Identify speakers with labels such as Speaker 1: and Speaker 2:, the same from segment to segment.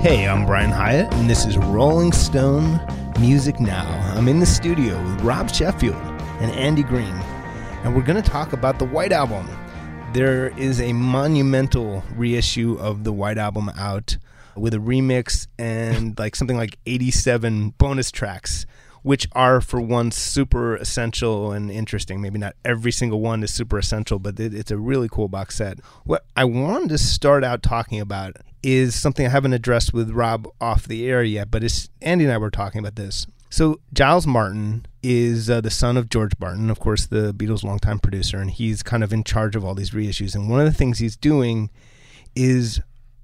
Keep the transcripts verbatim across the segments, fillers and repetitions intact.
Speaker 1: Hey, I'm Brian Hyatt, and this is Rolling Stone Music Now. I'm in the studio with Rob Sheffield and Andy Green, and we're going to talk about the White Album. There is a monumental reissue of the White Album out with a remix and like something like eighty-seven bonus tracks, which are, for one, super essential and interesting. Maybe not every single one is super essential, but it, it's a really cool box set. What I wanted to start out talking about is something I haven't addressed with Rob off the air yet, but it's, Andy and I were talking about this. So Giles Martin is uh, the son of George Martin, of course, the Beatles' longtime producer, and he's kind of in charge of all these reissues. And one of the things he's doing is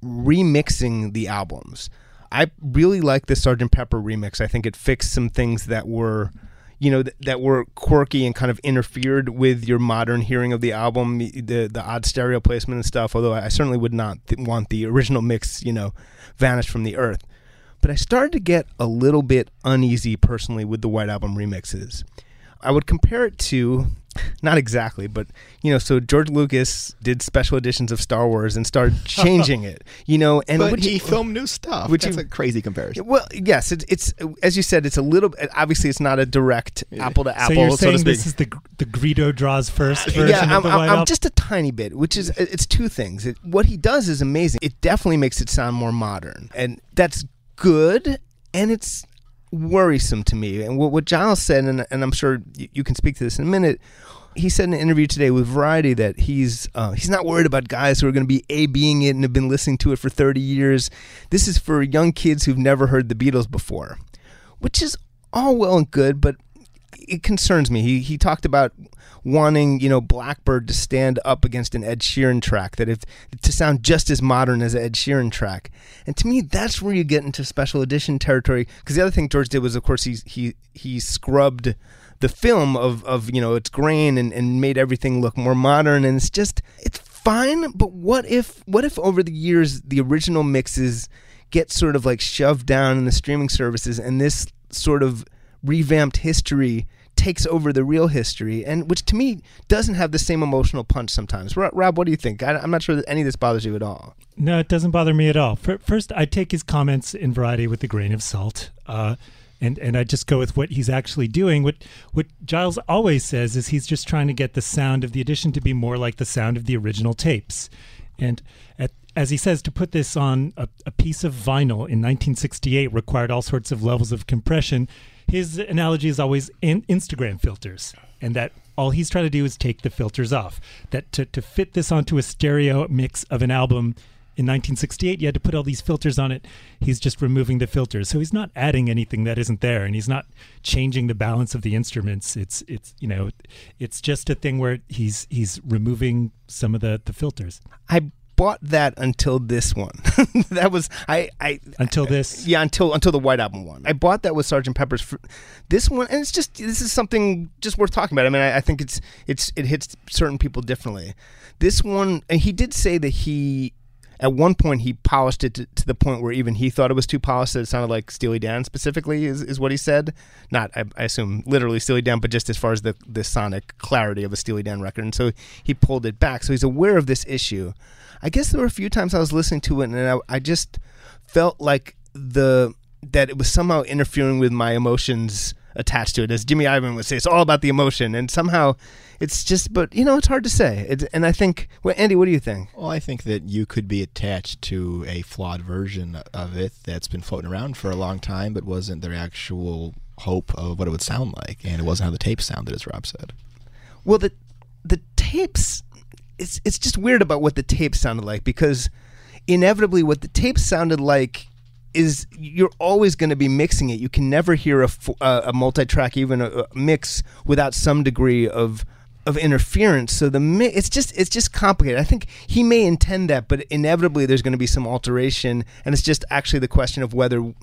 Speaker 1: remixing the albums. I really like the Sergeant Pepper remix. I think it fixed some things that were, you know, th- that were quirky and kind of interfered with your modern hearing of the album, the the odd stereo placement and stuff, although I certainly would not th- want the original mix, you know, vanished from the earth. But I started to get a little bit uneasy personally with the White Album remixes. I would compare it to, not exactly, but, you know, so George Lucas did special editions of Star Wars and started changing it, you know. And
Speaker 2: but he
Speaker 1: you,
Speaker 2: filmed new stuff.
Speaker 1: Which
Speaker 2: That's
Speaker 1: you,
Speaker 2: a crazy comparison.
Speaker 1: Well, yes, it's, it's, as you said, it's a little, obviously it's not a direct
Speaker 2: Yeah.
Speaker 1: apple to apple,
Speaker 3: so you're
Speaker 1: so
Speaker 3: saying
Speaker 1: to speak.
Speaker 3: this is the the Greedo draws first version
Speaker 1: Yeah, I'm,
Speaker 3: of the
Speaker 1: I'm,
Speaker 3: White
Speaker 1: I'm
Speaker 3: Album?
Speaker 1: just a tiny bit, which is, it's two things. It, what he does is amazing. It definitely makes it sound more modern, and that's good, and it's worrisome to me. And what, what Giles said, and, and I'm sure you, you can speak to this in a minute, he said in an interview today with Variety that he's uh, he's not worried about guys who are going to be A-Bing it and have been listening to it for thirty years. This is for young kids who've never heard the Beatles before, which is all well and good, but it concerns me. He he talked about wanting, you know, Blackbird to stand up against an Ed Sheeran track, that if to sound just as modern as an Ed Sheeran track. And to me, that's where you get into special edition territory. Because the other thing George did was, of course, he he he scrubbed the film of, of you know, its grain and, and made everything look more modern. And it's just, it's fine. But what if what if over the years the original mixes get sort of like shoved down in the streaming services, and this sort of revamped history takes over the real history, and which to me doesn't have the same emotional punch sometimes. Rob, what do you think? I, I'm not sure that any of this bothers you at all.
Speaker 3: No, it doesn't bother me at all. First, I take his comments in Variety with a grain of salt, uh, and and I just go with what he's actually doing. What what Giles always says is he's just trying to get the sound of the edition to be more like the sound of the original tapes, and at as he says, to put this on a, a piece of vinyl in nineteen sixty-eight required all sorts of levels of compression. His analogy is always in Instagram filters, and that all he's trying to do is take the filters off. That to, to fit this onto a stereo mix of an album in nineteen sixty-eight, you had to put all these filters on it. He's just removing the filters. So he's not adding anything that isn't there, and he's not changing the balance of the instruments. It's it's you know, it's just a thing where he's he's removing some of the, the filters.
Speaker 1: I bought that until this one. that was I, I
Speaker 3: until this
Speaker 1: yeah until until the White Album one. I bought that with Sergeant Pepper's. Fr- this one, and it's just this is something just worth talking about. I mean, I, I think it's it's it hits certain people differently. This one, and he did say that he at one point he polished it to, to the point where even he thought it was too polished, that it sounded like Steely Dan specifically is, is what he said. Not I, I assume literally Steely Dan, but just as far as the the sonic clarity of a Steely Dan record. And so he pulled it back. So he's aware of this issue. I guess there were a few times I was listening to it, and I, I just felt like the that it was somehow interfering with my emotions attached to it. As Jimmy Iovine would say, it's all about the emotion, and somehow it's just. But you know, it's hard to say. It's, and I think, well, Andy, what do you think?
Speaker 2: Well, I think that you could be attached to a flawed version of it that's been floating around for a long time, but wasn't their actual hope of what it would sound like, and it wasn't how the tapes sounded, as Rob said.
Speaker 1: Well, the the tapes. It's it's just weird about what the tape sounded like, because inevitably what the tape sounded like is you're always going to be mixing it. You can never hear a, a, a multi-track, even a, a mix, without some degree of of interference. So the mi- it's just it's just complicated. I think he may intend that, but inevitably there's going to be some alteration, and it's just actually the question of whether.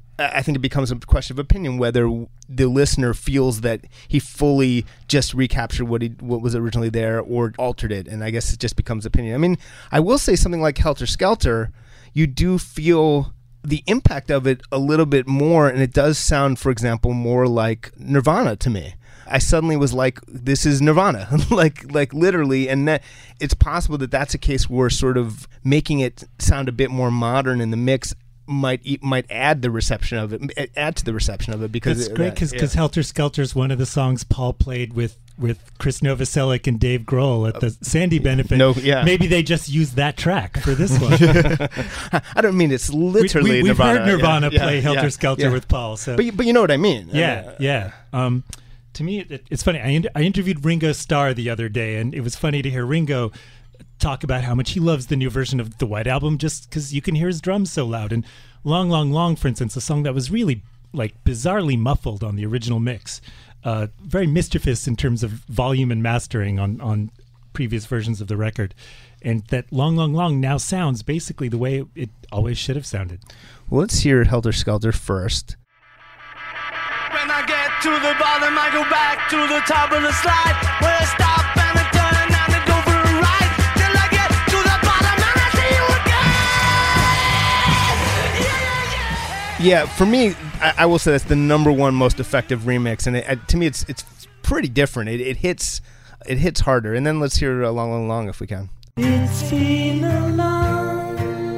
Speaker 1: I think it becomes a question of opinion whether the listener feels that he fully just recaptured what he what was originally there or altered it, and I guess it just becomes opinion. I mean, I will say something like Helter Skelter, you do feel the impact of it a little bit more, and it does sound, for example, more like Nirvana to me. I suddenly was like, this is Nirvana, like like literally, and that it's possible that that's a case where sort of making it sound a bit more modern in the mix might e- might add the reception of it, add to the reception of it because
Speaker 3: it's
Speaker 1: it,
Speaker 3: great because
Speaker 1: yeah.
Speaker 3: Helter Skelter is one of the songs Paul played with. with Chris Novoselic and Dave Grohl at the Sandy benefit.
Speaker 1: No, yeah.
Speaker 3: Maybe they just used that track for this one.
Speaker 1: I don't mean it's literally
Speaker 3: we, we, We've
Speaker 1: Nirvana.
Speaker 3: heard Nirvana
Speaker 1: yeah,
Speaker 3: play
Speaker 1: yeah,
Speaker 3: Helter
Speaker 1: yeah,
Speaker 3: Skelter
Speaker 1: yeah.
Speaker 3: with Paul. So,
Speaker 1: but, you- but you know what I mean.
Speaker 3: yeah,
Speaker 1: I mean,
Speaker 3: yeah. Um, to me, it, it's funny. I, in- I interviewed Ringo Starr the other day, and it was funny to hear Ringo talk about how much he loves the new version of the White Album just because you can hear his drums so loud. And Long, Long, Long, for instance, a song that was really like bizarrely muffled on the original mix. Uh, very mischievous in terms of volume and mastering on, on previous versions of the record. And that Long, Long, Long now sounds basically the way it always should have sounded.
Speaker 1: Well, let's hear Helter Skelter first.
Speaker 4: When I get to the bottom, I go back to the top of the slide. Where I stop and I turn and I go for a ride. Till I get to the bottom and I see you again. Yeah, yeah, yeah.
Speaker 1: Yeah, for me, I, I will say that's the number one most effective remix, and it, uh, to me, it's it's pretty different. It, it hits it hits harder. And then let's hear uh, Long, Long, Long if we can.
Speaker 4: It's been a long,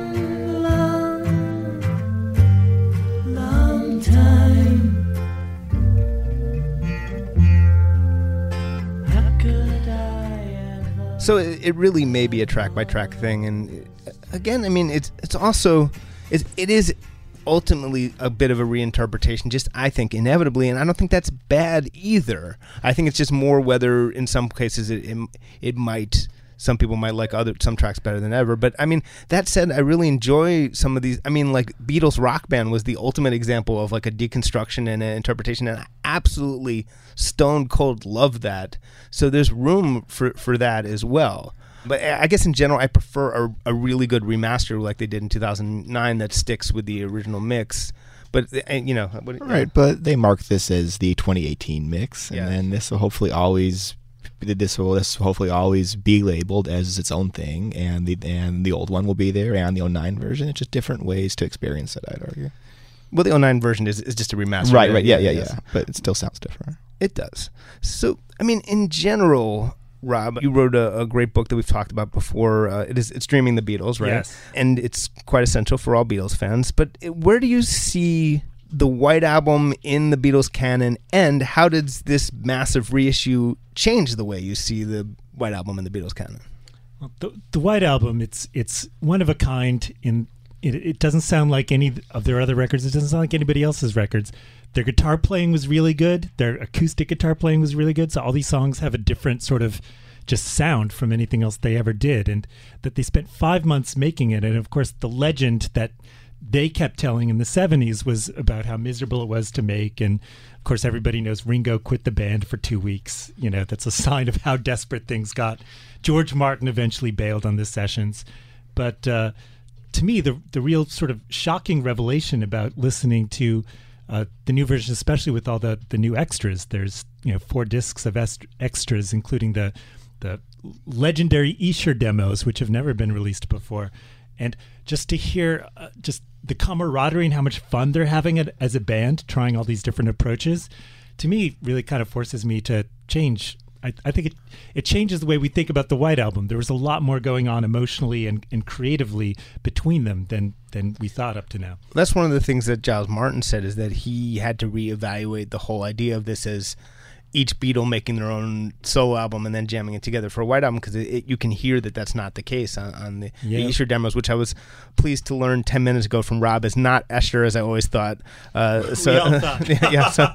Speaker 4: long, long time. How could I ever?
Speaker 1: So it, it really may be a track by track thing, and uh, again, I mean, it's it's also it, it is. ultimately a bit of a reinterpretation, just I think inevitably, and I don't think that's bad either. I think it's just more whether in some cases it, it it might, some people might like other some tracks better than ever. But I mean, that said, I really enjoy some of these. I mean, like Beatles Rock Band was the ultimate example of like a deconstruction and an interpretation, and I absolutely stone cold love that. So there's room for for that as well. But I guess in general, I prefer a, a really good remaster like they did in two thousand nine that sticks with the original mix. But, you know. What,
Speaker 2: Right, but they mark this as the twenty eighteen mix, and
Speaker 1: Yeah.
Speaker 2: then this will hopefully always this will this will hopefully always be labeled as its own thing, and the and the old one will be there, and the oh nine version. It's just different ways to experience it, I'd argue.
Speaker 1: Well, the oh nine version is, is just a remaster.
Speaker 2: Right, right, yeah, yeah,
Speaker 1: yes.
Speaker 2: yeah. But it still sounds different.
Speaker 1: It does. So, I mean, in general, Rob, you wrote a, a great book that we've talked about before. Uh, it is it's Dreaming the Beatles, right?
Speaker 3: Yes.
Speaker 1: And it's quite essential for all Beatles fans. But it, where do you see the White Album in the Beatles canon, and how does this massive reissue change the way you see the White Album in the Beatles canon?
Speaker 3: Well, the, the White Album, it's it's one of a kind. In it, it doesn't sound like any of their other records. It doesn't sound like anybody else's records. Their guitar playing was really good. Their acoustic guitar playing was really good. So all these songs have a different sort of just sound from anything else they ever did. And that they spent five months making it. And of course, the legend that they kept telling in the seventies was about how miserable it was to make. And of course, everybody knows Ringo quit the band for two weeks. You know, that's a sign of how desperate things got. George Martin eventually bailed on the sessions. But uh, to me, the the real sort of shocking revelation about listening to Uh, the new version, especially with all the, the new extras, there's you know four discs of est- extras, including the the legendary Esher demos, which have never been released before, and just to hear uh, just the camaraderie and how much fun they're having it as a band, trying all these different approaches, to me really kind of forces me to change. I, I think it it changes the way we think about the White Album. There was a lot more going on emotionally and, and creatively between them than than we thought up to now.
Speaker 1: That's one of the things that Giles Martin said, is that he had to reevaluate the whole idea of this as each Beatle making their own solo album and then jamming it together for a White Album, because it, it, you can hear that that's not the case on, on the,
Speaker 3: Yeah.
Speaker 1: the Esher demos, which I was pleased to learn ten minutes ago from Rob is not Esher, as I always thought. Uh, so,
Speaker 3: We all thought.
Speaker 1: yeah, yeah, so,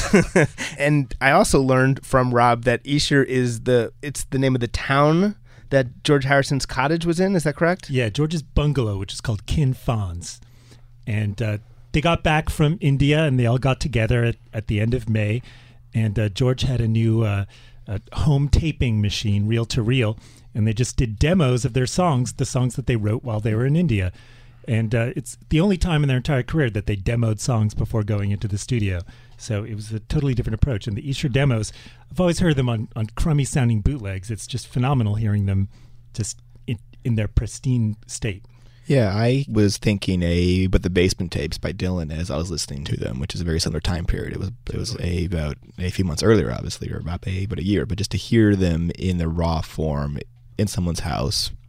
Speaker 1: and I also learned from Rob that Esher is the it's the name of the town that George Harrison's cottage was in. Is that correct?
Speaker 3: Yeah, George's bungalow, which is called Kin Fons. And uh, they got back from India, and they all got together at, at the end of May. And uh, George had a new uh, uh, home taping machine, reel-to-reel, and they just did demos of their songs, the songs that they wrote while they were in India. And uh, it's the only time in their entire career that they demoed songs before going into the studio. So it was a totally different approach. And the Esher demos, I've always heard them on, on crummy-sounding bootlegs. It's just phenomenal hearing them just in, in their pristine state.
Speaker 2: Yeah, I was thinking a but the Basement Tapes by Dylan as I was listening to them, which is a very similar time period. It was it was a about a few months earlier, obviously, or about a but a year. But just to hear them in the raw form in someone's house,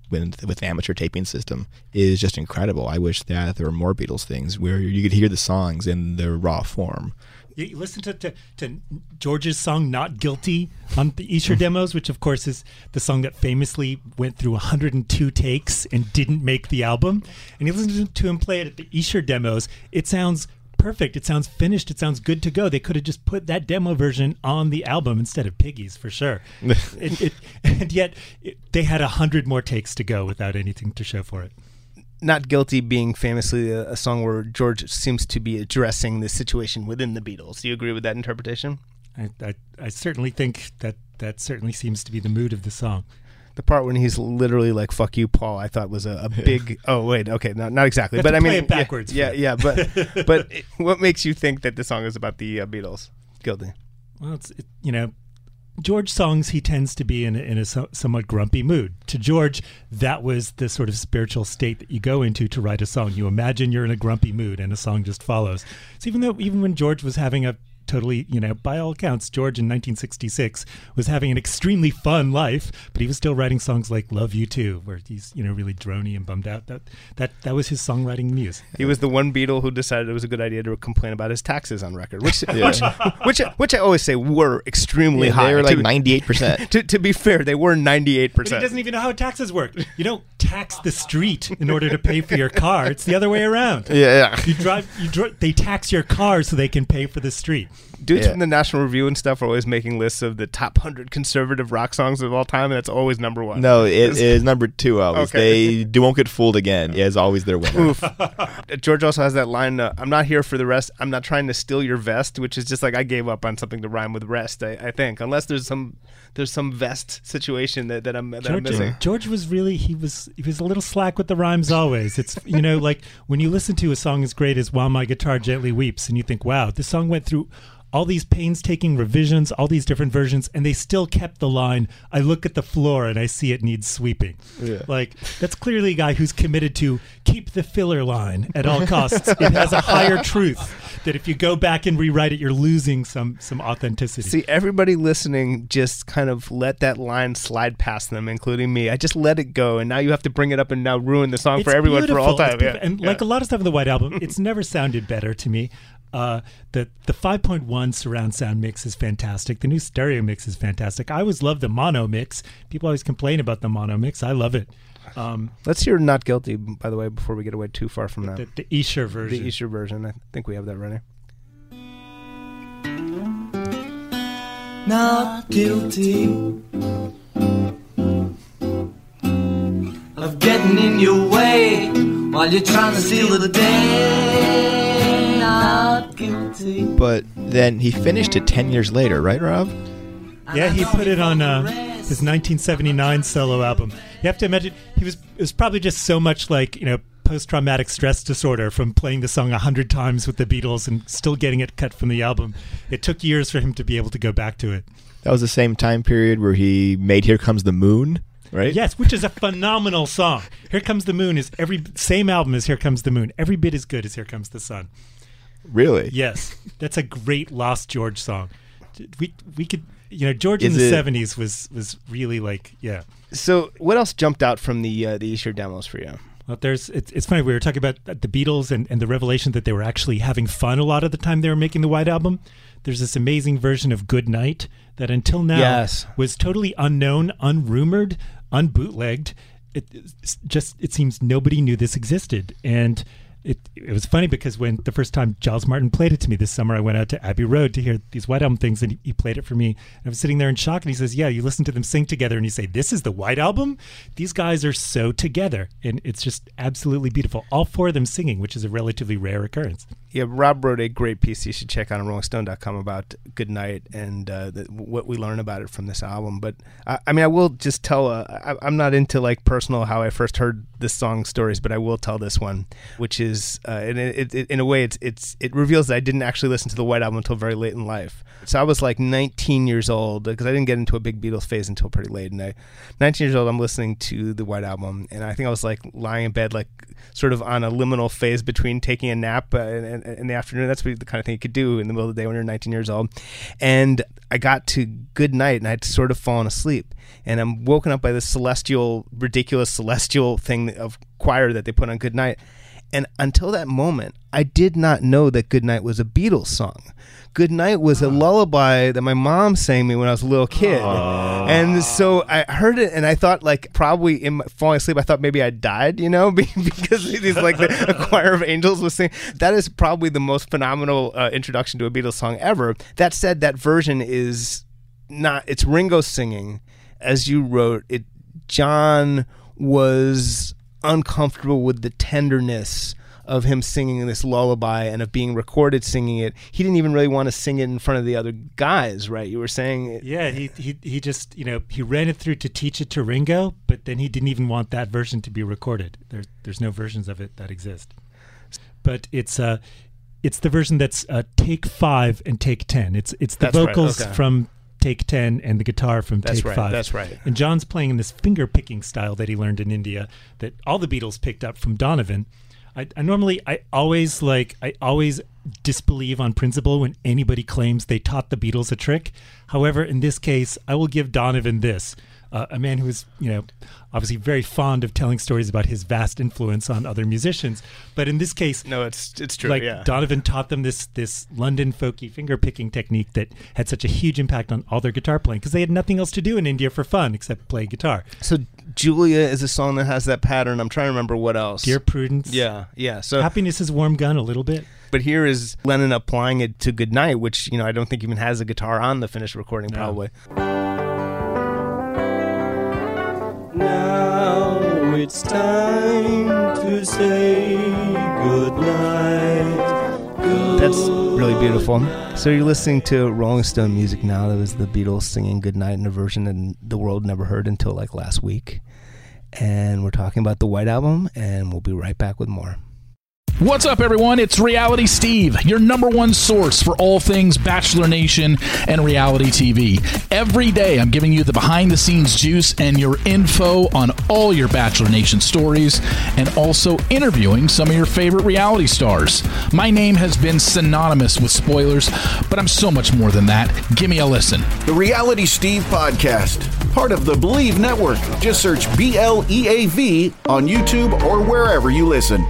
Speaker 2: with with amateur taping system is just incredible. I wish that there were more Beatles things where you could hear the songs in their raw form.
Speaker 3: You you listen to, to, to George's song "Not Guilty" on the Esher demos, which of course is the song that famously went through one hundred two takes and didn't make the album. And you listen to him play it at the Esher demos, it sounds perfect. It sounds finished. It sounds good to go. They could have just put that demo version on the album instead of Piggy's, for sure. it, it, and yet it, they had a hundred more takes to go without anything to show for it.
Speaker 1: Not Guilty being famously a, a song where George seems to be addressing the situation within the Beatles. Do you agree with that interpretation?
Speaker 3: I, I, I certainly think that that certainly seems to be the mood of the song.
Speaker 1: The part when he's literally like "fuck you, Paul," I thought was a, a big. Oh wait, okay, no, not exactly,
Speaker 3: Have
Speaker 1: but
Speaker 3: to
Speaker 1: I
Speaker 3: play
Speaker 1: mean,
Speaker 3: it backwards.
Speaker 1: Yeah, yeah, yeah, but but it, what makes you think that the song is about the uh, Beatles? Guilty.
Speaker 3: Well, it's it, you know, George songs, he tends to be in a, in a so, somewhat grumpy mood. To George, that was the sort of spiritual state that you go into to write a song. You imagine you're in a grumpy mood, and a song just follows. So even though even when George was having a totally, you know, by all accounts, George in nineteen sixty-six was having an extremely fun life, but he was still writing songs like "Love You Too," where he's, you know, really drony and bummed out. That that that was his songwriting muse.
Speaker 1: He was the one Beatle who decided it was a good idea to complain about his taxes on record, which yeah. which, which which I always say were extremely
Speaker 2: yeah,
Speaker 1: high.
Speaker 2: They were like
Speaker 1: to,
Speaker 2: ninety-eight percent.
Speaker 1: To, to be fair, they were ninety-eight
Speaker 3: But he
Speaker 1: percent.
Speaker 3: doesn't even know how taxes work. You don't tax the street in order to pay for your car. It's the other way around.
Speaker 2: Yeah, yeah.
Speaker 3: You drive. You dri- They tax your car so they can pay for the street.
Speaker 1: Dudes
Speaker 2: Yeah.
Speaker 1: from the National Review and stuff are always making lists of the top one hundred conservative rock songs of all time, and that's always number one.
Speaker 2: No, it is number two always.
Speaker 1: Okay.
Speaker 2: They won't get fooled again. Yeah, is always their winner.
Speaker 1: Oof. George also has that line, uh, I'm not here for the rest, I'm not trying to steal your vest, which is just like I gave up on something to rhyme with rest, I, I think, unless there's some there's some vest situation that, that, I'm, that I'm
Speaker 3: George,
Speaker 1: missing.
Speaker 3: George was really he was he was a little slack with the rhymes always. It's, you know, like when you listen to a song as great as "While My Guitar Gently Weeps" and you think, wow, this song went through all these painstaking revisions, all these different versions, and they still kept the line, "I look at the floor and I see it needs sweeping."
Speaker 2: Yeah.
Speaker 3: Like, that's clearly a guy who's committed to keep the filler line at all costs. It has a higher truth that if you go back and rewrite it, you're losing some some authenticity.
Speaker 1: See, everybody listening just kind of let that line slide past them, including me. I just let it go, and now you have to bring it up and now ruin the song
Speaker 3: It's
Speaker 1: for everyone for all
Speaker 3: beautiful. It's
Speaker 1: time.
Speaker 3: beautiful.
Speaker 1: Yeah.
Speaker 3: And
Speaker 1: yeah.
Speaker 3: like a lot of stuff in the White Album, it's never sounded better to me. Uh, the the five point one surround sound mix is fantastic. The new stereo mix is fantastic. I always love the mono mix. People always complain about the mono mix. I love it. Um,
Speaker 1: Let's hear "Not Guilty," by the way, before we get away too far from that.
Speaker 3: the, the Esher version.
Speaker 1: The Esher version. I think we have that ready.
Speaker 5: Not guilty of getting in your way while you're trying to steal the day. Not guilty.
Speaker 2: But then he finished it ten years later, right, Rob?
Speaker 3: Yeah, he put it on uh, his nineteen seventy-nine solo album. You have to imagine he was it was probably just so much like, you know, post-traumatic stress disorder from playing the song a hundred times with the Beatles and still getting it cut from the album. It took years for him to be able to go back to it.
Speaker 2: That was the same time period where he made "Here Comes the Moon," right?
Speaker 3: Yes, which is a phenomenal song. "Here Comes the Moon" is every same album as "Here Comes the Moon." Every bit as good as "Here Comes the Sun."
Speaker 2: Really?
Speaker 3: Yes, that's a great Lost George song. We we could, you know, George
Speaker 2: Is
Speaker 3: in the
Speaker 2: it-
Speaker 3: seventies was was really like, yeah.
Speaker 1: So, what else jumped out from the uh, the Esher demos for you?
Speaker 3: Well, there's it's it's funny, we were talking about the Beatles and, and the revelation that they were actually having fun a lot of the time they were making the White Album. There's this amazing version of "Good Night" that until now
Speaker 1: Yes.
Speaker 3: was totally unknown, unrumored, unbootlegged. It it's just it seems nobody knew this existed, and it it was funny because when the first time Giles Martin played it to me this summer, I went out to Abbey Road to hear these White Album things, and he, he played it for me. And I was sitting there in shock, and he says, "Yeah, you listen to them sing together, and you say, 'This is the White Album?' These guys are so together, and it's just absolutely beautiful. All four of them singing, which is a relatively rare occurrence."
Speaker 1: Yeah, Rob wrote a great piece you should check out on rolling stone dot com about "Good Night" and uh, the, what we learn about it from this album. But I, I mean, I will just tell. Uh, I, I'm not into like personal how I first heard this song stories, but I will tell this one, which is uh, in, it, it, in a way it's it's it reveals that I didn't actually listen to the White Album until very late in life. So I was like nineteen years old because I didn't get into a big Beatles phase until pretty late. And I, nineteen years old, I'm listening to the White Album, and I think I was like lying in bed, like sort of on a liminal phase between taking a nap uh, in, in, in the afternoon. That's what the kind of thing you could do in the middle of the day when you're nineteen years old. And I got to Good Night, and I'd sort of fallen asleep. And I'm woken up by this celestial, ridiculous celestial thing of choir that they put on Good Night. And until that moment, I did not know that Good Night was a Beatles song. Good Night was a lullaby that my mom sang me when I was a little kid. Aww. And so I heard it, and I thought, like, probably in my, falling asleep, I thought maybe I died, you know, because it is like the, a choir of angels was singing. That is probably the most phenomenal uh, introduction to a Beatles song ever. That said, that version is not, it's Ringo singing. As you wrote, it, John was uncomfortable with the tenderness of him singing this lullaby and of being recorded singing it. He didn't even really want to sing it in front of the other guys, right? You were saying it.
Speaker 3: Yeah, he he he just, you know, he ran it through to teach it to Ringo, but then he didn't even want that version to be recorded. There's there's no versions of it that exist. But it's uh it's the version that's uh, take five and take ten. It's it's the
Speaker 1: That's right,
Speaker 3: vocals
Speaker 1: okay.
Speaker 3: from take ten and the guitar from
Speaker 1: That's
Speaker 3: take
Speaker 1: right,
Speaker 3: five.
Speaker 1: that's right.
Speaker 3: And John's playing in this finger picking style that he learned in India that all the Beatles picked up from Donovan. I, I normally, I always like, I always disbelieve on principle when anybody claims they taught the Beatles a trick. However, in this case, I will give Donovan this. Uh, a man who is, you know, obviously very fond of telling stories about his vast influence on other musicians. But in this case,
Speaker 1: No, it's it's true,
Speaker 3: like
Speaker 1: yeah.
Speaker 3: Donovan taught them this this London folky finger picking technique that had such a huge impact on all their guitar playing because they had nothing else to do in India for fun except play guitar.
Speaker 1: So Julia is a song that has that pattern. I'm trying to remember what else.
Speaker 3: Dear Prudence.
Speaker 1: Yeah, yeah. So
Speaker 3: Happiness is Warm Gun a little bit.
Speaker 1: But here is Lennon applying it to Good Night, which, you know, I don't think even has a guitar on the finished recording,
Speaker 3: No.
Speaker 1: probably.
Speaker 6: Now it's time to say good night. Good
Speaker 1: That's really beautiful. So you're listening to Rolling Stone music now. That was the Beatles singing Good Night in a version that the world never heard until like last week. And we're talking about the White Album, and we'll be right back with more.
Speaker 7: What's up, everyone? It's Reality Steve, your number one source for all things Bachelor Nation and reality T V. Every day, I'm giving you the behind-the-scenes juice and your info on all your Bachelor Nation stories, and also interviewing some of your favorite reality stars. My name has been synonymous with spoilers, but I'm so much more than that. Give me a listen.
Speaker 8: The Reality Steve Podcast, part of the Believe Network. Just search B L E A V on YouTube or wherever you listen.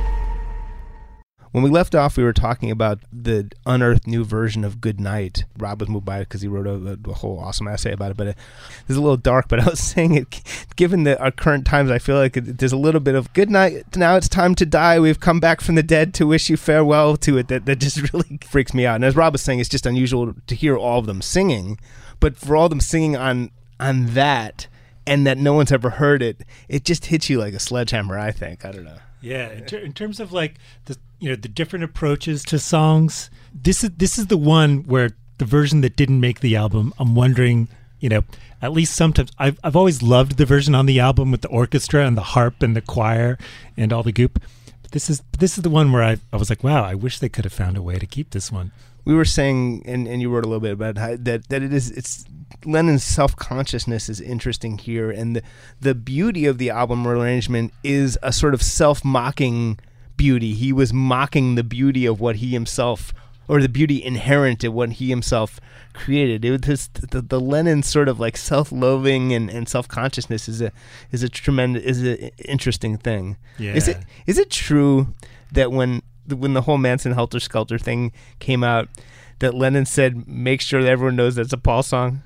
Speaker 1: When we left off, we were talking about the unearthed new version of Good Night. Rob was moved by it because he wrote a, a whole awesome essay about it, but it, it's a little dark. But I was saying it, given the, our current times, I feel like it, there's a little bit of good night, now it's time to die, we've come back from the dead to wish you farewell to it that, that just really freaks me out. And as Rob was saying, it's just unusual to hear all of them singing, but for all of them singing on on that, and that no one's ever heard it, it just hits you like a sledgehammer, I think. I don't know.
Speaker 3: Yeah, in, ter- in terms of like the you know the different approaches to songs, this is this is the one where the version that didn't make the album. I'm wondering, you know, at least sometimes I've I've always loved the version on the album with the orchestra and the harp and the choir and all the goop. But this is this is the one where I I was like, wow, I wish they could have found a way to keep this one.
Speaker 1: We were saying, and, and you wrote a little bit about how, that that it is it's Lennon's self-consciousness is interesting here, and the the beauty of the album arrangement is a sort of self-mocking beauty. He was mocking the beauty of what he himself, or the beauty inherent in what he himself created. It was just, the, the Lennon sort of like self-loathing and, and self-consciousness is a is a tremendous is an interesting thing.
Speaker 3: Yeah.
Speaker 1: Is it is it true that when when the whole Manson Helter Skelter thing came out, that Lennon said, "Make sure that everyone knows that's a Paul song"?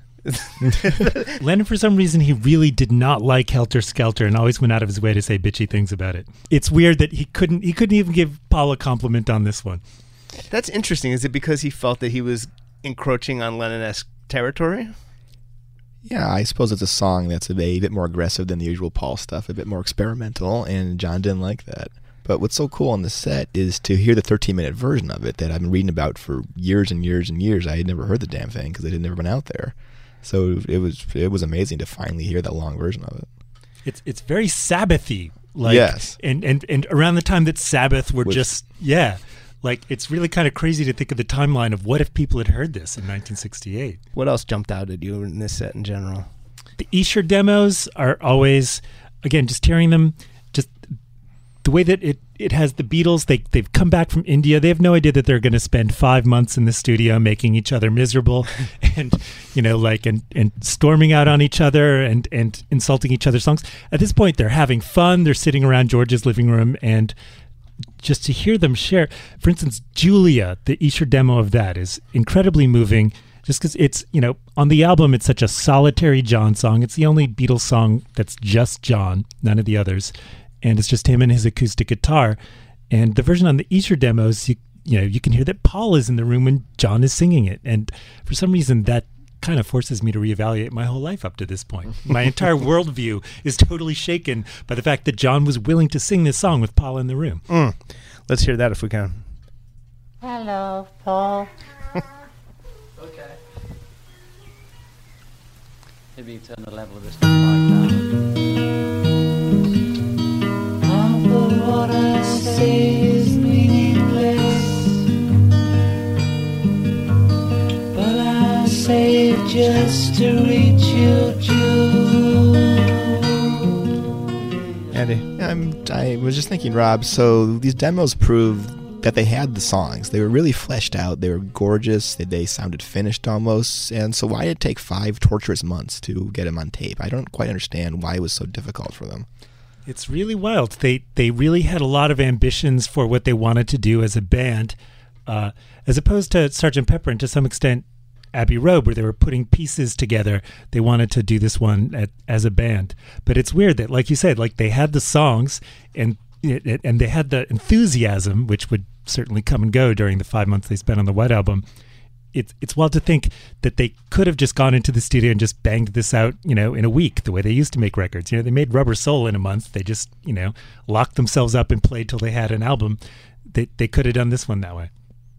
Speaker 3: Lennon, for some reason, he really did not like Helter Skelter and always went out of his way to say bitchy things about it. It's weird that he couldn't he couldn't even give Paul a compliment on this one.
Speaker 1: That's interesting. Is it because he felt that he was encroaching on Lennon-esque territory?
Speaker 2: Yeah, I suppose it's a song that's a bit more aggressive than the usual Paul stuff, a bit more experimental, and John didn't like that. But what's so cool on the set is to hear the thirteen-minute version of it that I've been reading about for years and years and years. I had never heard the damn thing because it had never been out there. So it was it was amazing to finally hear that long version of it.
Speaker 3: It's it's very Sabbathy, like,
Speaker 2: yes,
Speaker 3: and and and around the time that Sabbath were
Speaker 2: Which,
Speaker 3: just yeah, like it's really kind of crazy to think of the timeline of what if people had heard this in nineteen sixty-eight.
Speaker 1: What else jumped out at you in this set in general?
Speaker 3: The Esher demos are always, again, just hearing them, just the way that it it has the Beatles. They they've come back from India. They have no idea that they're going to spend five months in the studio making each other miserable, and you know, like and and storming out on each other and and insulting each other's songs. At this point, they're having fun. They're sitting around George's living room, and just to hear them share, for instance, Julia, the Esher demo of that is incredibly moving. Just because it's, you know, on the album, it's such a solitary John song. It's the only Beatles song that's just John, none of the others. And it's just him and his acoustic guitar. And the version on the Esher demos, you, you know, you can hear that Paul is in the room when John is singing it. And for some reason, that kind of forces me to reevaluate my whole life up to this point. My entire worldview is totally shaken by the fact that John was willing to sing this song with Paul in the room.
Speaker 1: Mm. Let's hear that if we can.
Speaker 9: Hello, Paul.
Speaker 5: Okay. Maybe you turn the level of this mic down.
Speaker 9: Although what I say is meaningless, but I say it just to reach your Jew.
Speaker 1: Andy?
Speaker 2: I'm, I was just thinking, Rob, so these demos prove that they had the songs. They were really fleshed out. They were gorgeous. They, they sounded finished almost. And so why did it take five torturous months to get them on tape? I don't quite understand why it was so difficult for them.
Speaker 3: It's really wild. They they really had a lot of ambitions for what they wanted to do as a band, uh, as opposed to Sergeant Pepper and to some extent Abbey Road, where they were putting pieces together. They wanted to do this one at, as a band. But it's weird that, like you said, like they had the songs and It, it, and they had the enthusiasm, which would certainly come and go during the five months they spent on the White Album. It's it's wild to think that they could have just gone into the studio and just banged this out, you know, in a week, the way they used to make records. You know, they made Rubber Soul in a month. They just, you know, locked themselves up and played till they had an album. They they could have done this one that way.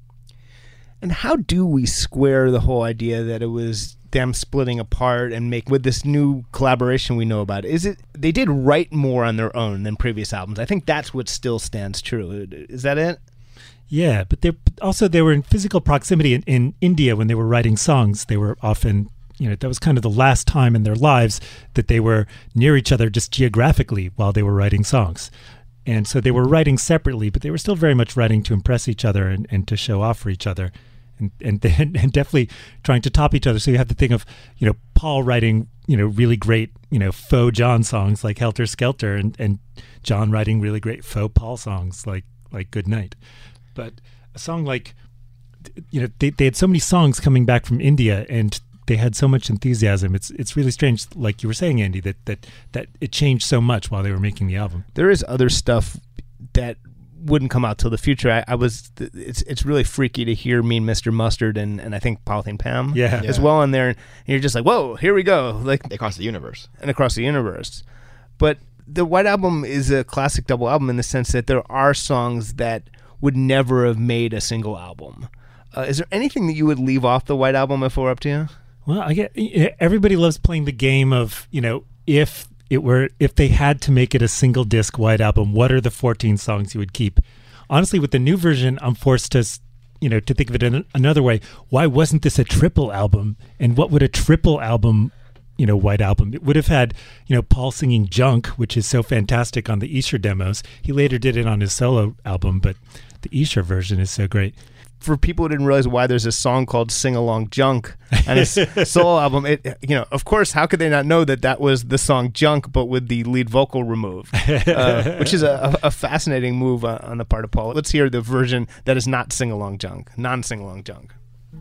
Speaker 1: And how do we square the whole idea that it was them splitting apart and make with this new collaboration we know about? Is it they did write more on their own than previous albums? I think that's what still stands true. Is that it?
Speaker 3: Yeah, but they also they were in physical proximity in, in India when they were writing songs. They were often, you know, that was kind of the last time in their lives that they were near each other just geographically while they were writing songs. And so they were writing separately, but they were still very much writing to impress each other and, and to show off for each other. And, and and definitely trying to top each other. So you have the thing of, you know, Paul writing, you know, really great, you know, faux John songs like Helter Skelter, and, and John writing really great faux Paul songs like like Good Night. But a song like, you know, they they had so many songs coming back from India, and they had so much enthusiasm. It's it's really strange, like you were saying, Andy, that that that it changed so much while they were making the album.
Speaker 1: There is other stuff that wouldn't come out till the future. I, I was it's it's really freaky to hear Mean Mister Mustard and, and I think Polythene Pam
Speaker 3: yeah.
Speaker 1: as well in there, and you're just like, whoa, here we go, like
Speaker 2: Across the Universe.
Speaker 1: And Across the Universe. But the White Album is a classic double album in the sense that there are songs that would never have made a single album. Uh, is there anything that you would leave off the White Album if it were up to you?
Speaker 3: Well, I get everybody loves playing the game of, you know, if it were if they had to make it a single disc White Album, what are the fourteen songs you would keep? Honestly, with the new version, I'm forced to, you know, to think of it in another way. Why wasn't this a triple album? And what would a triple album, you know, White Album? It would have had, you know, Paul singing Junk, which is so fantastic on the Esher demos. He later did it on his solo album, but the Esher version is so great.
Speaker 1: For people who didn't realize why there's a song called Sing Along Junk on his solo album, it, you know, of course, how could they not know that that was the song Junk, but with the lead vocal removed, uh, which is a, a fascinating move uh, on the part of Paul. Let's hear the version that is not Sing Along Junk, non-Sing Along Junk.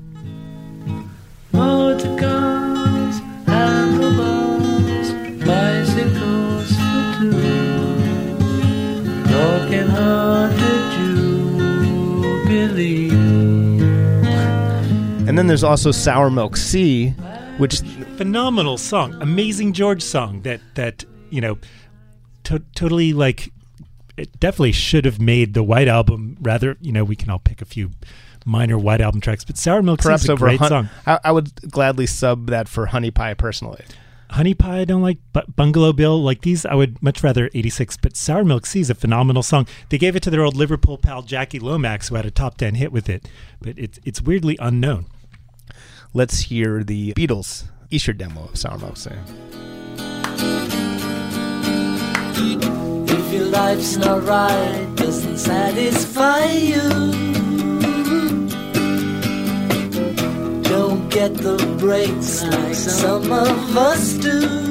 Speaker 9: Motor cars, handlebars, bicycles for two, broken-hearted Jubilee.
Speaker 1: And then there's also Sour Milk Sea, which
Speaker 3: phenomenal song, amazing George song that that you know, to- totally like, it definitely should have made the White Album. Rather, you know, we can all pick a few minor White Album tracks, but Sour Milk Sea is a great
Speaker 1: hun-
Speaker 3: song.
Speaker 1: I-, I would gladly sub that for Honey Pie personally.
Speaker 3: Honey Pie I don't like, but Bungalow Bill, like these, I would much rather eighty-six, but Sour Milk Sea is a phenomenal song. They gave it to their old Liverpool pal Jackie Lomax, who had a top ten hit with it, but it's it's weirdly unknown.
Speaker 1: Let's hear the Beatles Esher demo of Sour Milk Sea.
Speaker 9: If you life's not right, doesn't satisfy you. Don't get the breaks like some of us do.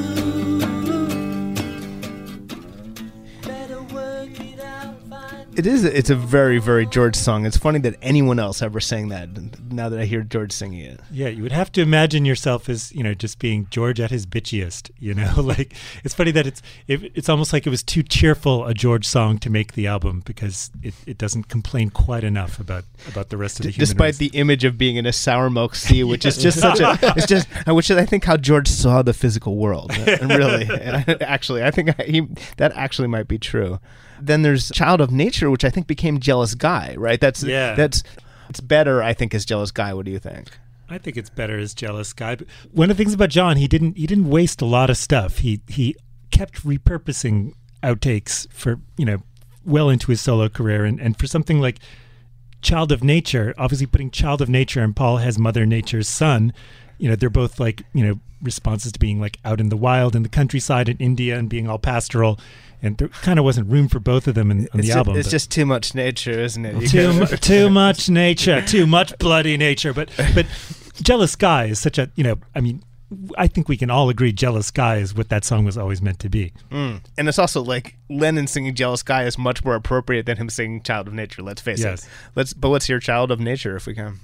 Speaker 1: It is. It's a very, very George song. It's funny that anyone else ever sang that. Now that I hear George singing it,
Speaker 3: Yeah, you would have to imagine yourself as, you know, just being George at his bitchiest. You know, like it's funny that it's it, it's almost like it was too cheerful a George song to make the album because it, it doesn't complain quite enough about about the rest of the
Speaker 1: D-
Speaker 3: human
Speaker 1: despite
Speaker 3: race.
Speaker 1: the image of being in a sour milk sea, which is just such a. It's just which is I think how George saw the physical world. And really, actually, I think he that actually might be true. Then there's Child of Nature, which I think became Jealous Guy, right? That's
Speaker 3: Yeah.
Speaker 1: that's it's better, I think, as Jealous Guy. What do you think?
Speaker 3: I think it's better as Jealous Guy. But one of the things about John, he didn't he didn't waste a lot of stuff. He he kept repurposing outtakes for, you know, well into his solo career, and, and for something like Child of Nature, obviously putting Child of Nature and Paul has Mother Nature's Son, you know, they're both like, you know, responses to being like out in the wild in the countryside in India and being all pastoral. And there kind of wasn't room for both of them in, on
Speaker 1: It's
Speaker 3: the
Speaker 1: ju-
Speaker 3: album.
Speaker 1: It's
Speaker 3: but-
Speaker 1: just too much nature, isn't it? You
Speaker 3: too
Speaker 1: gotta-
Speaker 3: mu- too much nature, too much bloody nature. But but Jealous Guy is such a, you know, I mean, I think we can all agree Jealous Guy is what that song was always meant to be.
Speaker 1: Mm. And it's also like Lennon singing Jealous Guy is much more appropriate than him singing Child of Nature. Let's face
Speaker 3: Yes.
Speaker 1: it. Let's. But let's hear Child of Nature if we can.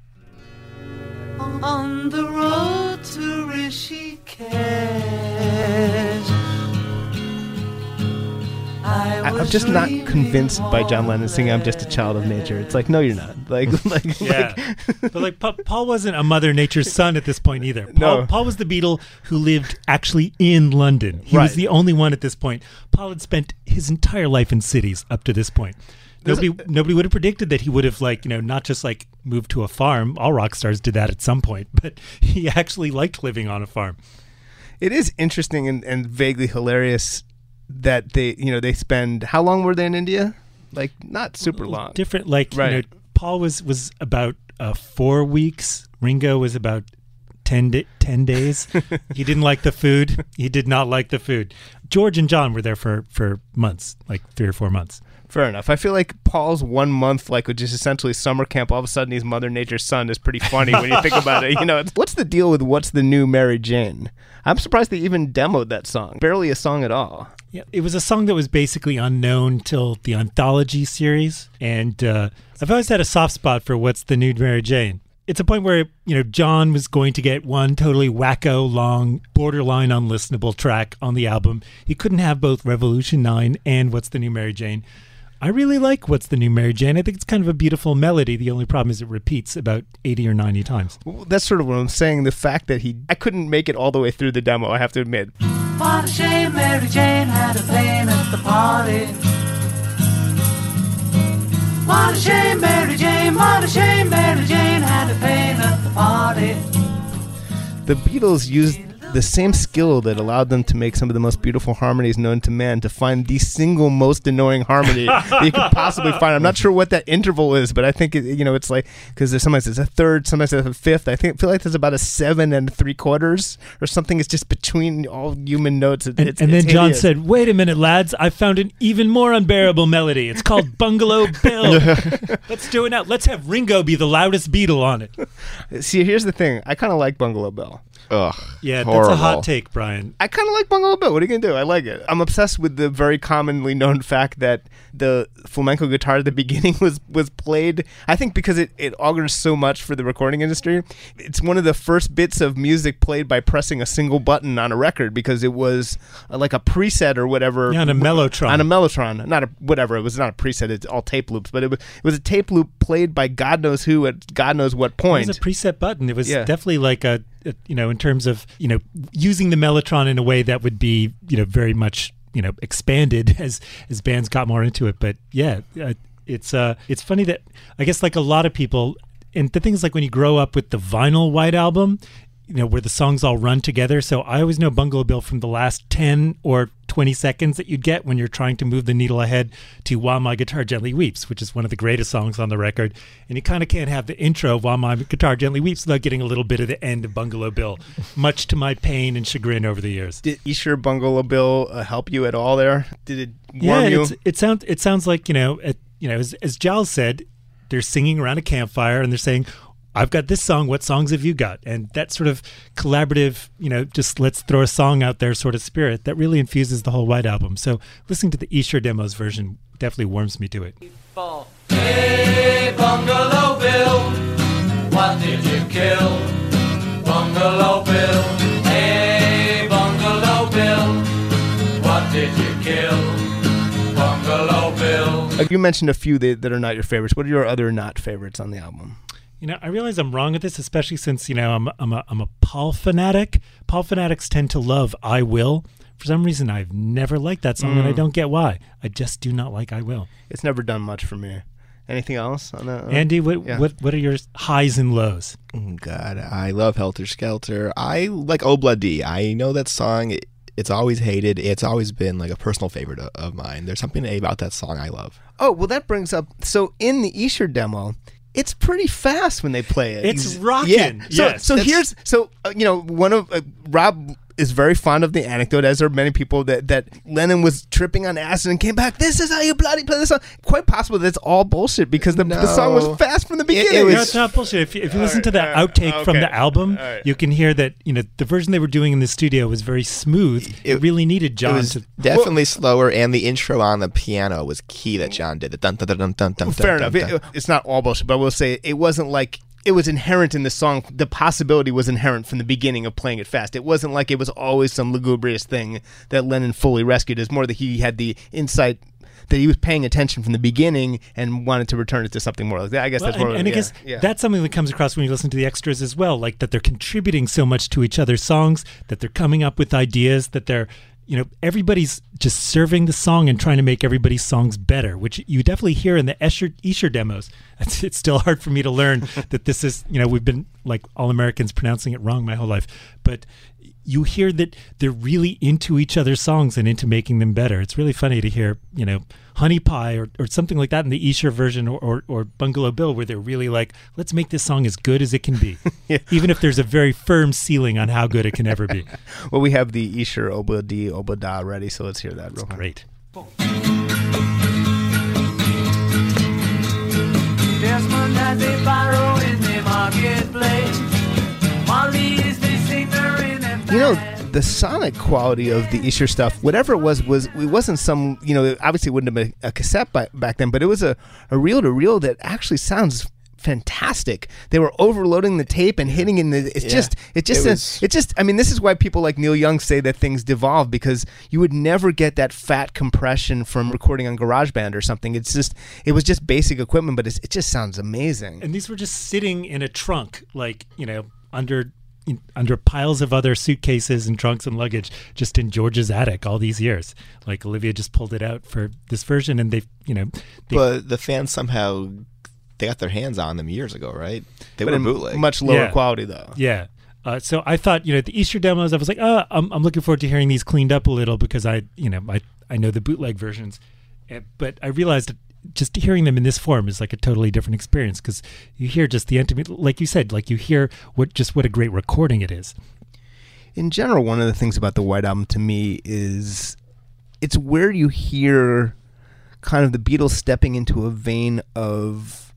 Speaker 9: On the road to Rishikesh, I
Speaker 1: I, I'm just not convinced by John Lennon singing "I'm Just a Child of Nature." It's like, no, you're not. Like, like,
Speaker 3: Yeah,
Speaker 1: like
Speaker 3: but like Pa- Paul wasn't a Mother Nature's son at this point either. Paul,
Speaker 1: No.
Speaker 3: Paul was the Beatle who lived actually in London. He was
Speaker 1: Right.
Speaker 3: the only one at this point. Paul had spent his entire life in cities up to this point.
Speaker 1: There's
Speaker 3: Nobody, nobody would have predicted that he would have, like, you know, not just like moved to a farm. All rock stars did that at some point, but he actually liked living on a farm.
Speaker 1: it is interesting and, and vaguely hilarious that they, you know, they spend. How long were they in India? Like, not super long.
Speaker 3: Different, like,
Speaker 1: Right.
Speaker 3: you know, Paul was was about uh, four weeks. Ringo was about ten, di- ten days. He didn't like the food. He did not like the food. George and John were there for, for months, like three or four months.
Speaker 1: Fair enough. I feel like Paul's one month, like, which is essentially summer camp, all of a sudden he's Mother Nature's son, is pretty funny when you think about it. You know, it's, what's the deal with What's the New Mary Jane? I'm surprised they even demoed that song. Barely a song at all.
Speaker 3: Yeah, it was a song that was basically unknown till the Anthology series, and uh, I've always had a soft spot for What's the New Mary Jane. It's a point where, you know, John was going to get one totally wacko, long, borderline unlistenable track on the album. He couldn't have both Revolution nine and What's the New Mary Jane. I really like What's the New Mary Jane. I think it's kind of a beautiful melody. The only problem is it repeats about eighty or ninety times.
Speaker 1: Well, that's sort of what I'm saying. The fact that he, I couldn't make it all the way through the demo, I have to admit.
Speaker 9: What a shame Mary Jane had a pain at the party. What a shame Mary Jane, what a shame Mary Jane had a pain at the party.
Speaker 1: The Beatles used the same skill that allowed them to make some of the most beautiful harmonies known to man to find the single most annoying harmony that you could possibly find. I'm not sure what that interval is, but I think it, you know, it's like, because there's sometimes it's a third, sometimes it's a fifth. I think feel like there's about a seven and three quarters or something. It's just between all human notes. It,
Speaker 3: And,
Speaker 1: it's,
Speaker 3: and then
Speaker 1: it's
Speaker 3: John
Speaker 1: hideous.
Speaker 3: said, wait a minute, lads, I found an even more unbearable melody. It's called Bungalow Bill. Let's do it now. Let's have Ringo be the loudest Beatle on it.
Speaker 1: See, here's the thing. I kind of like Bungalow Bill.
Speaker 2: Ugh.
Speaker 3: Yeah,
Speaker 2: horrible.
Speaker 3: that's a hot take, Brian.
Speaker 1: I kind of like Bungalow Bill. What are you going to do? I like it. I'm obsessed with the very commonly known fact that the flamenco guitar at the beginning was, was played, I think because it, it augurs so much for the recording industry. It's one of the first bits of music played by pressing a single button on a record because it was uh, like a preset or whatever.
Speaker 3: Yeah, on a Mellotron.
Speaker 1: On a Mellotron. Not a, whatever. It was not a preset. It's all tape loops. But it was, it was a tape loop played by God knows who at God knows what point.
Speaker 3: It was a preset button. It was
Speaker 1: Yeah.
Speaker 3: definitely like a, a, you know, in terms of, you know, using the Mellotron in a way that would be, you know, very much, you know, expanded as as bands got more into it. But yeah, uh, it's uh, it's funny that I guess like a lot of people, and the thing is like when you grow up with the vinyl White Album, you know, where the songs all run together. So I always know Bungalow Bill from the last ten or twenty seconds that you'd get when you're trying to move the needle ahead to While My Guitar Gently Weeps, which is one of the greatest songs on the record. And you kind of can't have the intro of While My Guitar Gently Weeps without getting a little bit of the end of Bungalow Bill, much to my pain and chagrin over the years.
Speaker 1: Did Esher Bungalow Bill uh, help you at all there? Did it warm
Speaker 3: yeah,
Speaker 1: you?
Speaker 3: It's, it sounds it sounds like, you know, it, you know, as, as Giles said, they're singing around a campfire and they're saying, I've got this song, what songs have you got? And that sort of collaborative, you know, just let's throw a song out there sort of spirit, that really infuses the whole White Album. So listening to the Esher Demos version definitely warms me to it.
Speaker 5: Hey, Bungalow Bill, what did you kill? Bungalow Bill, hey, Bungalow Bill, what did you kill? Bungalow Bill.
Speaker 1: Like you mentioned a few that, that are not your favorites. What are your other not favorites on the album?
Speaker 3: You know, I realize I'm wrong at this, especially since, you know, I'm I'm a I'm a Paul fanatic. Paul fanatics tend to love I Will. For some reason, I've never liked that song,
Speaker 1: Mm.
Speaker 3: and I don't get why. I just do not like I Will.
Speaker 1: It's never done much for me. Anything else on that?
Speaker 3: Andy, what
Speaker 1: Yeah.
Speaker 3: what what are your highs and lows?
Speaker 2: Oh, God, I love Helter Skelter. I like Obla D. I know that song. It, it's always hated. It's always been like a personal favorite of, of mine. There's something about that song I love.
Speaker 1: Oh, well, that brings up. So in the Esher demo, it's pretty fast when they play it.
Speaker 3: It's
Speaker 1: He's-
Speaker 3: rockin',
Speaker 1: Yeah. So,
Speaker 3: yes.
Speaker 1: so
Speaker 3: That's-
Speaker 1: here's so uh, you know one of uh, Rob is very fond of the anecdote, as are many people, that that Lennon was tripping on acid and came back. This is how you bloody play this song. Quite possible that it's all bullshit because the, the song was
Speaker 2: No.
Speaker 1: fast from the
Speaker 2: It-
Speaker 1: beginning.
Speaker 2: it was-
Speaker 3: No, it's not bullshit. If you, if you
Speaker 1: All
Speaker 3: listen
Speaker 1: right,
Speaker 3: to the
Speaker 1: all right,
Speaker 3: outtake from
Speaker 1: okay,
Speaker 3: the album,
Speaker 1: all right.
Speaker 3: you can hear that, you know, the version they were doing in the studio was very smooth. It,
Speaker 2: It-
Speaker 3: really needed
Speaker 2: It
Speaker 3: John
Speaker 2: was
Speaker 3: to.
Speaker 2: definitely slower, and the intro on the piano was key that John did. The dun dun dun dun dun dun.
Speaker 1: Fair
Speaker 2: dun,
Speaker 1: enough.
Speaker 2: dun,
Speaker 1: It- it's not all bullshit, but we'll say it wasn't like it was inherent in the song. The possibility was inherent from the beginning of playing it fast. It wasn't like it was always some lugubrious thing that Lennon fully rescued. It's more that he had the insight that he was paying attention from the beginning and wanted to return it to something more like that. I guess
Speaker 3: Well,
Speaker 1: that's more.
Speaker 3: and, and I
Speaker 1: yeah,
Speaker 3: guess
Speaker 1: yeah.
Speaker 3: that's something that comes across when you listen to the extras as well, like that they're contributing so much to each other's songs, that they're coming up with ideas, that they're, you know, everybody's just serving the song and trying to make everybody's songs better, which you definitely hear in the Esher, Esher demos. It's, it's still hard for me to learn that this is, you know, we've been like all Americans pronouncing it wrong my whole life, but you hear that they're really into each other's songs and into making them better. It's really funny to hear, you know, Honey Pie or, or something like that in the Esher version, or, or, or Bungalow Bill, where they're really like, let's make this song as good as it can be,
Speaker 1: Yeah.
Speaker 3: even if there's a very firm ceiling on how good it can ever be.
Speaker 1: Well, we have the Esher Obla D Obla Da ready, so let's hear that real quick.
Speaker 3: Great.
Speaker 5: Desmond has a barrow in the marketplace. Molly is the singer in a
Speaker 1: You know, the sonic quality of the Esher stuff, whatever it was, was it wasn't some, you know, obviously it wouldn't have been a cassette by, back then, but it was a, a reel-to-reel that actually sounds fantastic. They were overloading the tape and hitting in the, it's
Speaker 2: Yeah.
Speaker 1: just, it just,
Speaker 2: It
Speaker 1: it,
Speaker 2: was-
Speaker 1: it just, I mean, this is why people like Neil Young say that things devolve, because you would never get that fat compression from recording on GarageBand or something. It's just, it was just basic equipment, but it's, it just sounds amazing.
Speaker 3: And these were just sitting in a trunk, like, you know, under in, under piles of other suitcases and trunks and luggage, just in George's attic all these years. Like Olivia just pulled it out for this version, and they've, you know, they,
Speaker 2: But the fans somehow they got their hands on them years ago, right? They
Speaker 1: But
Speaker 2: were
Speaker 1: in
Speaker 2: bootleg.
Speaker 1: much lower
Speaker 3: Yeah.
Speaker 1: quality though.
Speaker 3: yeah. Uh, so I thought, you know, the Esher demos, I was like, oh, I'm, I'm looking forward to hearing these cleaned up a little, because I, you know, I, I know the bootleg versions. Uh, but I realized that just hearing them in this form is like a totally different experience, because you hear just the intimate, like you said, like you hear what just what a great recording it is.
Speaker 1: In general, one of the things about the White Album to me is it's where you hear kind of the Beatles stepping into a vein of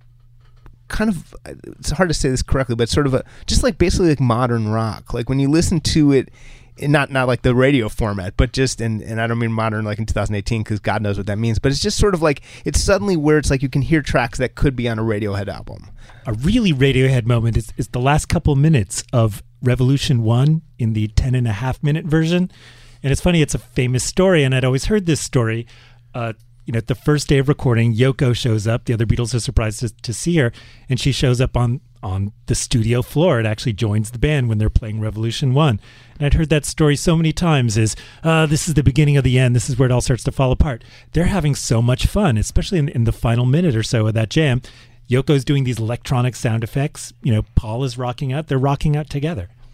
Speaker 1: kind of, it's hard to say this correctly, but sort of a, just like basically like modern rock. Like when you listen to it, not not like the radio format, but just, and, and I don't mean modern like in two thousand eighteen, because God knows what that means, but it's just sort of like, it's suddenly where it's like you can hear tracks that could be on a Radiohead album.
Speaker 3: A really Radiohead moment is, is the last couple minutes of Revolution one in the ten and a half minute version. And it's funny, it's a famous story, and I'd always heard this story. Uh, you know, the first day of recording, Yoko shows up. The other Beatles are surprised to, to see her, and she shows up on, on the studio floor and actually joins the band when they're playing Revolution one. And I'd heard that story so many times is, uh, this is the beginning of the end. This is where it all starts to fall apart. They're having so much fun, especially in, in the final minute or so of that jam. Yoko's doing these electronic sound effects. You know, Paul is rocking out. They're rocking out together.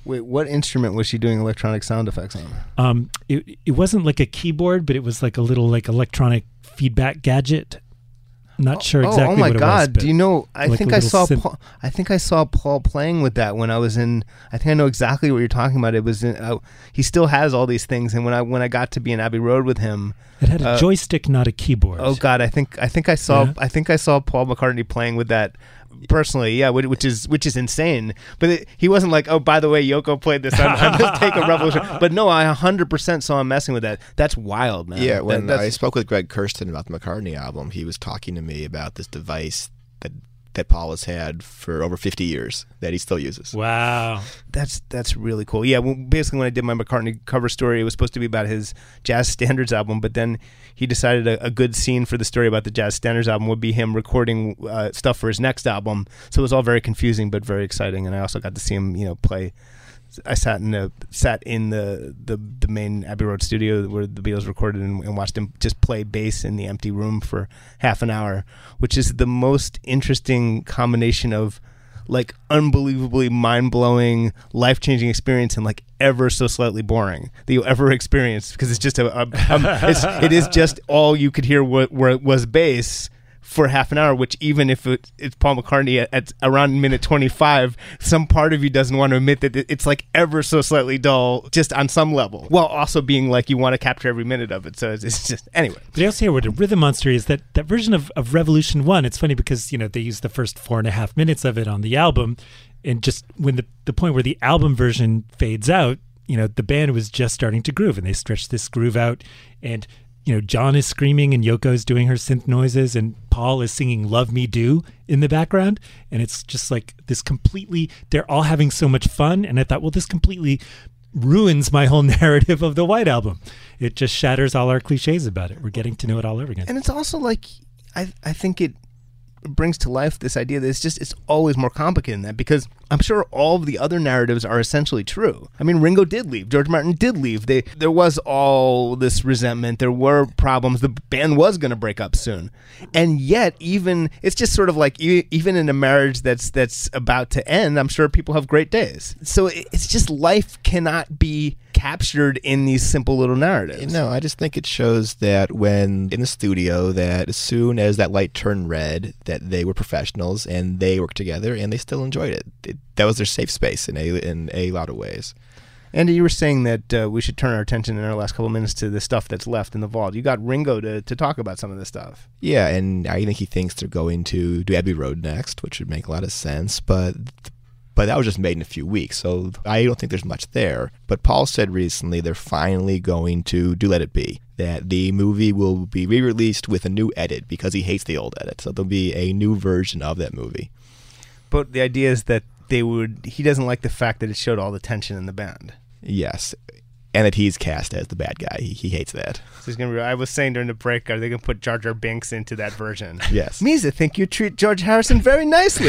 Speaker 1: Wait, what instrument was she doing electronic sound effects on?
Speaker 3: Um, it it wasn't like a keyboard, but it was like a little like electronic feedback gadget. I'm not sure exactly.
Speaker 1: Oh, oh my
Speaker 3: what it
Speaker 1: God!
Speaker 3: was,
Speaker 1: Do you know? I
Speaker 3: like
Speaker 1: think
Speaker 3: a
Speaker 1: I
Speaker 3: little
Speaker 1: saw.
Speaker 3: synth-
Speaker 1: Paul, I think I saw Paul playing with that when I was in. I think I know exactly what you're talking about. It was. In, uh, he still has all these things, and when I when I got to be in Abbey Road with him,
Speaker 3: It had a
Speaker 1: uh,
Speaker 3: joystick, not a keyboard.
Speaker 1: Oh God! I think I think I saw.
Speaker 3: Yeah.
Speaker 1: I think I saw Paul McCartney playing with that. Personally, yeah, which which is which is insane. But it, he wasn't like, oh, by the way, Yoko played this. I'm, I'm just taking a revolution. But no, I one hundred percent saw him messing with that. That's wild, man.
Speaker 2: Yeah, when
Speaker 1: that,
Speaker 2: I spoke with Greg Kirsten about the McCartney album, he was talking to me about this device that that Paul has had for over fifty years that he still uses.
Speaker 3: Wow.
Speaker 1: That's that's really cool. Yeah, well, basically when I did my McCartney cover story, it was supposed to be about his jazz standards album, but then he decided a, a good scene for the story about the jazz standards album would be him recording uh, stuff for his next album. So it was all very confusing but very exciting, and I also got to see him, you know, play. I sat in the sat in the, the, the main Abbey Road studio where the Beatles recorded and, and watched him just play bass in the empty room for half an hour, which is the most interesting combination of like unbelievably mind-blowing, life-changing experience and like ever so slightly boring that you'll ever experience, because it's just a, a um, it's, it is just all you could hear what, where it was bass for half an hour, which even if it, it's Paul McCartney at, at around minute twenty-five, some part of you doesn't want to admit that it, it's like ever so slightly dull just on some level, while also being like you want to capture every minute of it. So it's, it's just, anyway.
Speaker 3: But I also hear what a Rhythm Monster is, that, that version of, of Revolution one, it's funny because, you know, they use the first four and a half minutes of it on the album, and just when the, the point where the album version fades out, you know, the band was just starting to groove, and they stretched this groove out, and you know, John is screaming and Yoko's doing her synth noises and Paul is singing Love Me Do in the background. And it's just like this completely, they're all having so much fun. And I thought, well, this completely ruins my whole narrative of the White Album. It just shatters all our cliches about it. We're getting to know it all over again.
Speaker 1: And it's also like, I I think it brings to life this idea that it's just, it's always more complicated than that, because I'm sure all of the other narratives are essentially true. I mean, Ringo did leave. George Martin did leave. They, there was all this resentment. There were problems. The band was going to break up soon. And yet, even, it's just sort of like, e- even in a marriage that's that's about to end, I'm sure people have great days. So it, it's just, life cannot be captured in these simple little narratives.
Speaker 2: No, I just think it shows that when in the studio, that as soon as that light turned red, that they were professionals and they worked together and they still enjoyed it. it that was their safe space in a in a lot of ways.
Speaker 1: Andy, you were saying that uh, we should turn our attention in our last couple of minutes to the stuff that's left in the vault. You got Ringo to, to talk about some of this stuff.
Speaker 2: Yeah, and I think he thinks they're going to do Abbey Road next, which would make a lot of sense, but but that was just made in a few weeks, so I don't think there's much there. But Paul said recently they're finally going to do Let It Be, that the movie will be re-released with a new edit because he hates the old edit, so there'll be a new version of that movie.
Speaker 1: But the idea is that they would, he doesn't like the fact that it showed all the tension in the band.
Speaker 2: Yes, and that he's cast as the bad guy. He, he hates that.
Speaker 1: So he's gonna be, I was saying during the break, are they going to put Jar Jar Binks into that version?
Speaker 2: Yes.
Speaker 1: Means I think you treat George Harrison very nicely.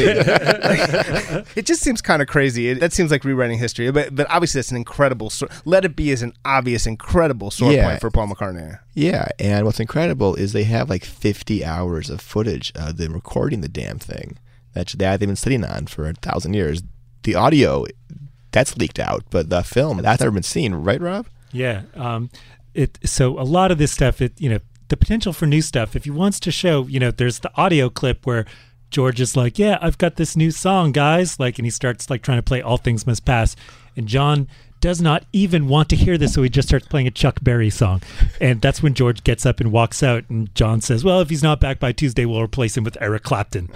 Speaker 1: It just seems kind of crazy. It, that seems like rewriting history. But but obviously that's an incredible, sor- Let It Be is an obvious, incredible sore
Speaker 2: Yeah.
Speaker 1: point for Paul McCartney.
Speaker 2: Yeah, and what's incredible is they have like fifty hours of footage of them recording the damn thing that they've been sitting on for a thousand years. The audio, that's leaked out, but the film, that's never been seen, right, Rob?
Speaker 3: Yeah. Um, it so a lot of this stuff, it you know, the potential for new stuff. If he wants to show, you know, there's the audio clip where George is like, "Yeah, I've got this new song, guys," like, and he starts like trying to play "All Things Must Pass," and John does not even want to hear this, so he just starts playing a Chuck Berry song. And that's when George gets up and walks out, and John says, "Well, if he's not back by Tuesday, we'll replace him with Eric Clapton."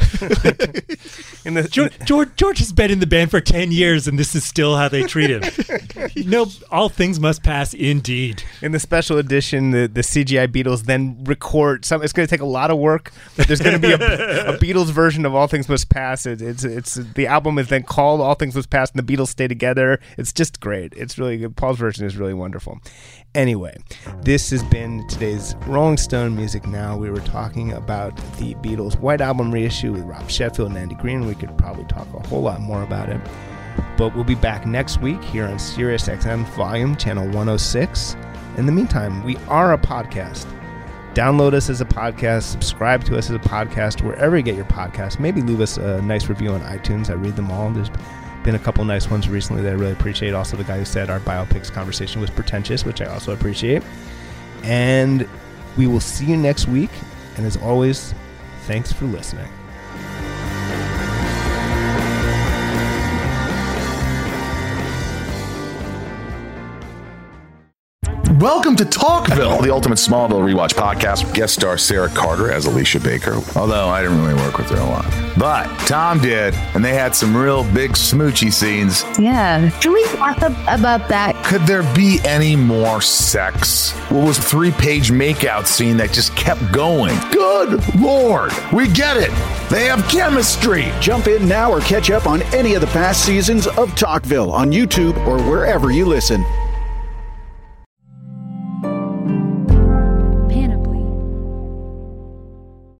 Speaker 1: In the,
Speaker 3: George, George, George has been in the band for ten years, and this is still how they treat him. No, all things must pass, indeed.
Speaker 1: In the special edition, the, the C G I Beatles then record some. It's going to take a lot of work, but there's going to be a, a Beatles version of All Things Must Pass. It, it's it's the album is then called All Things Must Pass, and the Beatles stay together. It's just great. It's really good. Paul's version is really wonderful. Anyway, this has been today's Rolling Stone Music Now. We were talking about the Beatles' White Album reissue with Rob Sheffield and Andy Green. We could probably talk a whole lot more about it. But we'll be back next week here on Sirius X M Volume Channel one oh six. In the meantime, we are a podcast. Download us as a podcast. Subscribe to us as a podcast. Wherever you get your podcast. Maybe leave us a nice review on iTunes. I read them all. There's been a couple nice ones recently that I really appreciate. Also, the guy who said our biopics conversation was pretentious, which I also appreciate. And we will see you next week. And as always, thanks for listening.
Speaker 10: Welcome to Talkville, the ultimate Smallville rewatch podcast. Guest star Sarah Carter as Alicia Baker, although I didn't really work with her a lot. But Tom did, and they had some real big smoochy scenes.
Speaker 11: Yeah. Can we talk about that?
Speaker 10: Could there be any more sex? What was a three-page makeout scene that just kept going? Good Lord, we get it. They have chemistry.
Speaker 8: Jump in now or catch up on any of the past seasons of Talkville on YouTube or wherever you listen.